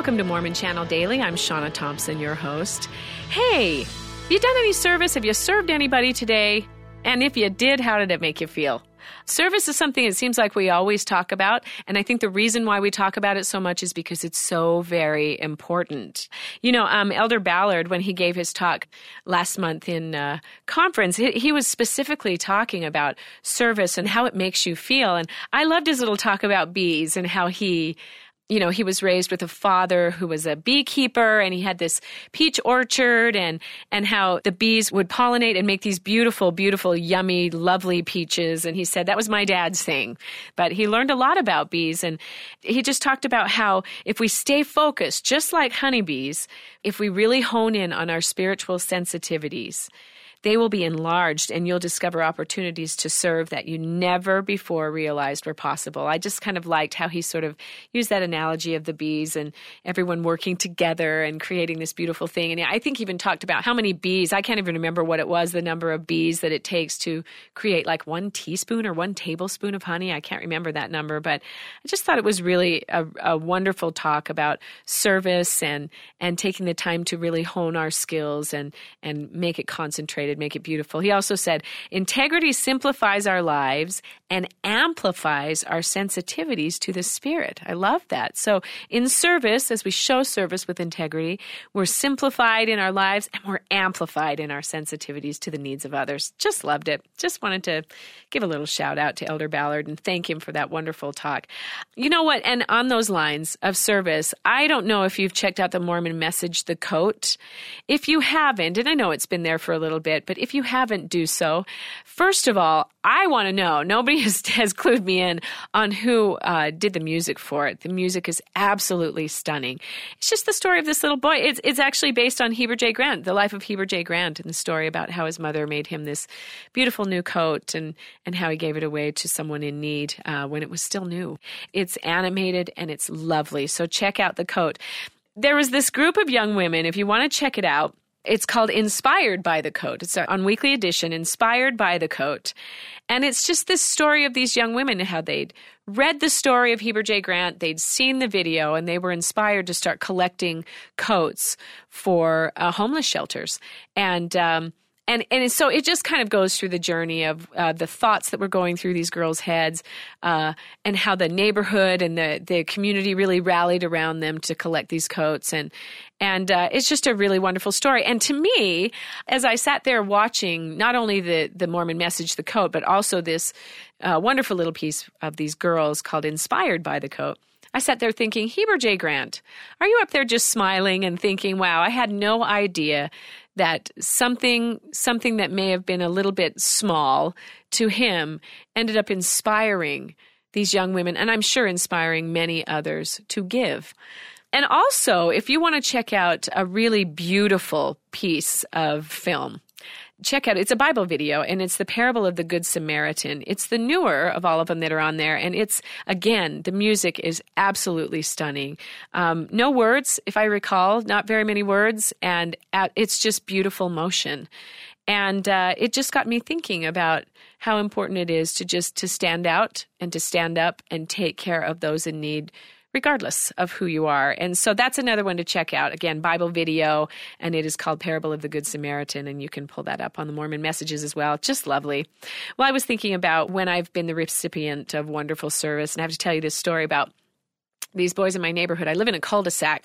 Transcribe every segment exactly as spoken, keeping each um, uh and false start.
Welcome to Mormon Channel Daily. I'm Shauna Thompson, your host. Hey, have you done any service? Have you served anybody today? And if you did, how did it make you feel? Service is something it seems like we always talk about, and I think the reason why we talk about it so much is because it's so very important. You know, um, Elder Ballard, when he gave his talk last month in uh, conference, he, he was specifically talking about service and how it makes you feel, and I loved his little talk about bees and how he... You know, he was raised with a father who was a beekeeper, and he had this peach orchard, and and how the bees would pollinate and make these beautiful, beautiful, yummy, lovely peaches. And he said that was my dad's thing. But he learned a lot about bees, and he just talked about how if we stay focused, just like honeybees, if we really hone in on our spiritual sensitivities, they will be enlarged, and you'll discover opportunities to serve that you never before realized were possible. I just kind of liked how he sort of used that analogy of the bees and everyone working together and creating this beautiful thing. And I think he even talked about how many bees, I can't even remember what it was, the number of bees that it takes to create like one teaspoon or one tablespoon of honey. I can't remember that number, but I just thought it was really a, a wonderful talk about service and, and taking the time to really hone our skills and, and make it concentrated, make it beautiful. He also said, integrity simplifies our lives and amplifies our sensitivities to the Spirit. I love that. So in service, as we show service with integrity, we're simplified in our lives and we're amplified in our sensitivities to the needs of others. Just loved it. Just wanted to give a little shout out to Elder Ballard and thank him for that wonderful talk. You know what? And on those lines of service, I don't know if you've checked out the Mormon Message, The Coat. If you haven't, and I know it's been there for a little bit, but if you haven't, do so. First of all, I want to know, nobody has, has clued me in on who uh, did the music for it. The music is absolutely stunning. It's just the story of this little boy. It's, it's actually based on Heber J. Grant, the life of Heber J. Grant, and the story about how his mother made him this beautiful new coat and, and how he gave it away to someone in need uh, when it was still new. It's animated and it's lovely, so check out The Coat. There was this group of young women, if you want to check it out, it's called Inspired by the Coat. It's on Weekly Edition, Inspired by the Coat. And it's just this story of these young women, how they'd read the story of Heber J. Grant, they'd seen the video, and they were inspired to start collecting coats for uh, homeless shelters. And um And and so it just kind of goes through the journey of uh, the thoughts that were going through these girls' heads uh, and how the neighborhood and the, the community really rallied around them to collect these coats. And and uh, it's just a really wonderful story. And to me, as I sat there watching not only the, the Mormon Message, The Coat, but also this uh, wonderful little piece of these girls called Inspired by the Coat, I sat there thinking, Heber J. Grant, are you up there just smiling and thinking, wow, I had no idea that something something that may have been a little bit small to him ended up inspiring these young women, and I'm sure inspiring many others to give. And also, if you want to check out a really beautiful piece of film, check out, it's a Bible video, and it's the Parable of the Good Samaritan. It's the newer of all of them that are on there, and it's, again, the music is absolutely stunning. Um, no words, if I recall, not very many words, and at, it's just beautiful motion. And uh, it just got me thinking about how important it is to just to stand out and to stand up and take care of those in need, regardless of who you are. And so that's another one to check out. Again, Bible video, and it is called Parable of the Good Samaritan, and you can pull that up on the Mormon Messages as well. Just lovely. Well, I was thinking about when I've been the recipient of wonderful service, and I have to tell you this story about these boys in my neighborhood. I live in a cul-de-sac,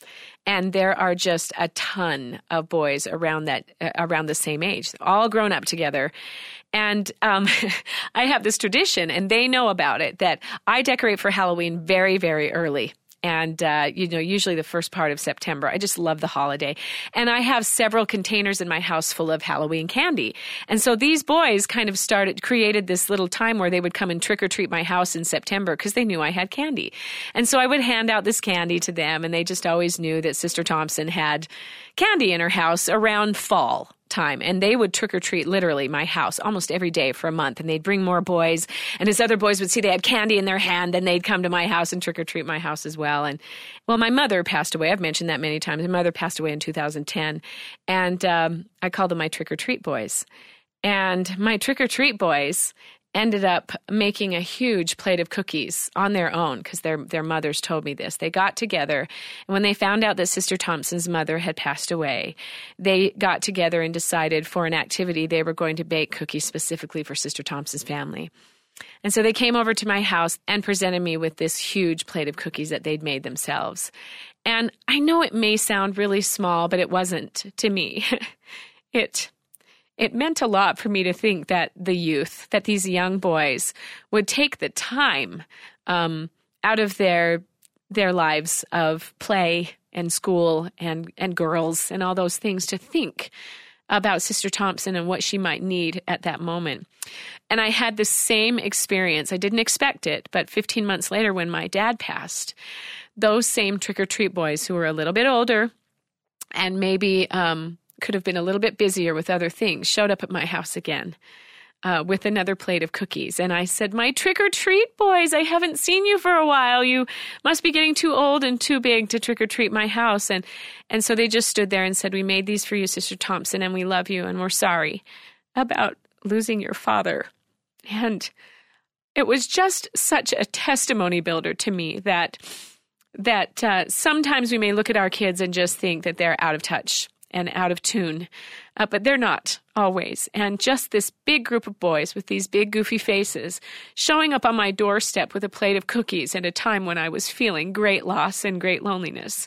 and there are just a ton of boys around that uh, around the same age, all grown up together. And um, I have this tradition, and they know about it, that I decorate for Halloween very, very early. And, uh, you know, usually the first part of September. I just love the holiday. And I have several containers in my house full of Halloween candy. And so these boys kind of started, created this little time where they would come and trick or treat my house in September because they knew I had candy. And so I would hand out this candy to them, and they just always knew that Sister Thompson had candy in her house around fall time. And they would trick or treat literally my house almost every day for a month. And they'd bring more boys. And as other boys would see they had candy in their hand, then they'd come to my house and trick or treat my house as well. And well, my mother passed away. I've mentioned that many times. My mother passed away in two thousand ten. And um, I called them my trick or treat boys. And my trick or treat boys, ended up making a huge plate of cookies on their own because their their mothers told me this. They got together, and when they found out that Sister Thompson's mother had passed away, they got together and decided for an activity they were going to bake cookies specifically for Sister Thompson's family. And so they came over to my house and presented me with this huge plate of cookies that they'd made themselves. And I know it may sound really small, but it wasn't to me. it It meant a lot for me to think that the youth, that these young boys would take the time um, out of their their lives of play and school and, and girls and all those things to think about Sister Thompson and what she might need at that moment. And I had the same experience. I didn't expect it, but fifteen months later when my dad passed, those same trick-or-treat boys who were a little bit older and maybe um, could have been a little bit busier with other things showed up at my house again uh, with another plate of cookies. And I said, my trick-or-treat boys, I haven't seen you for a while. You must be getting too old and too big to trick-or-treat my house. And and so they just stood there and said, we made these for you, Sister Thompson, and we love you, and we're sorry about losing your father. And it was just such a testimony builder to me that that uh, sometimes we may look at our kids and just think that they're out of touch and out of tune, uh, but they're not always. And just this big group of boys with these big goofy faces showing up on my doorstep with a plate of cookies at a time when I was feeling great loss and great loneliness.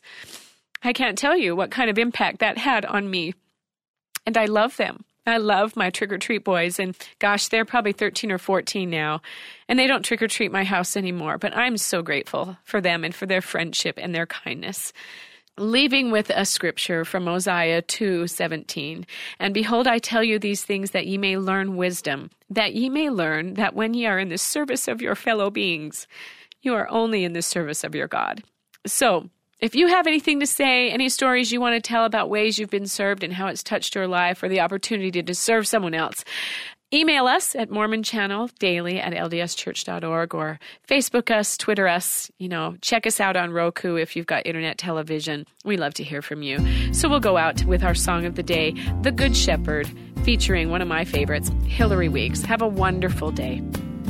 I can't tell you what kind of impact that had on me. And I love them. I love my trick-or-treat boys, and gosh, they're probably thirteen or fourteen now, and they don't trick-or-treat my house anymore, but I'm so grateful for them and for their friendship and their kindness. Leaving with a scripture from Mosiah two seventeen, and behold, I tell you these things that ye may learn wisdom, that ye may learn that when ye are in the service of your fellow beings, you are only in the service of your God. So, if you have anything to say, any stories you want to tell about ways you've been served and how it's touched your life or the opportunity to serve someone else, email us at mormon channel daily at l d s church dot org or Facebook us, Twitter us, you know, check us out on Roku if you've got internet television. We love to hear from you. So we'll go out with our song of the day, The Good Shepherd, featuring one of my favorites, Hillary Weeks. Have a wonderful day.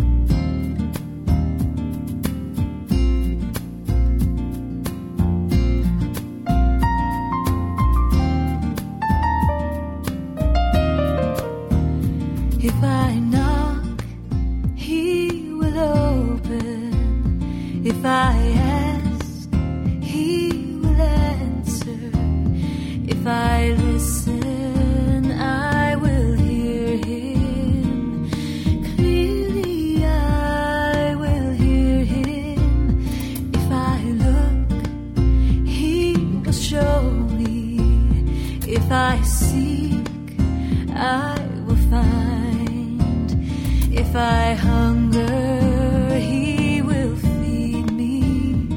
If I knock, he will open. If I ask, he will answer. If I listen, I will hear him. Clearly I will hear him. If I look, he will show me. If I seek, I will find. If I hunger, he will feed me,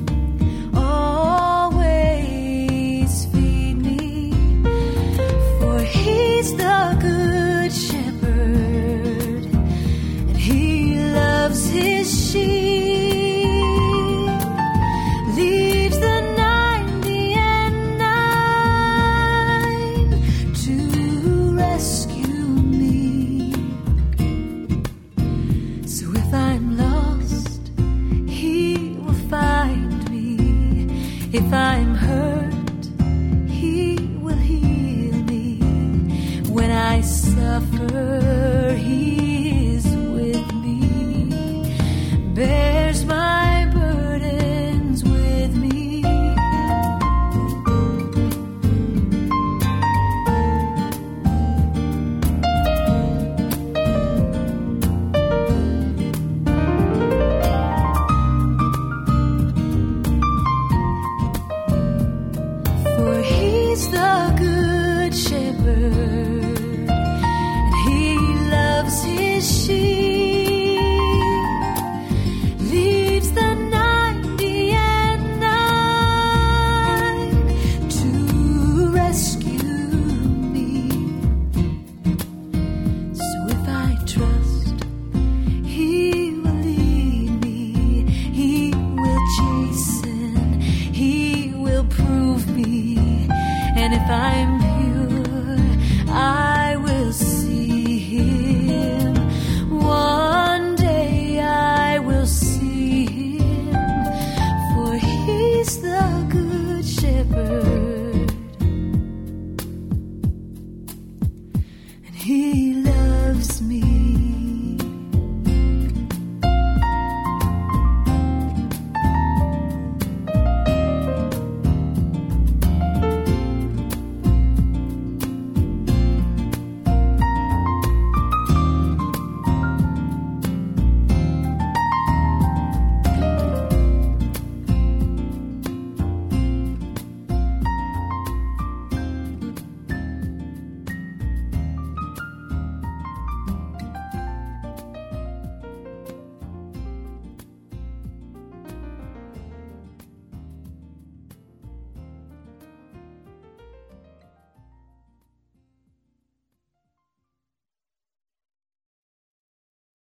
always feed me, for he's the good shepherd, and he loves his sheep, leaves the ninety and nine to rescue. If I'm lost, he will find me. If I'm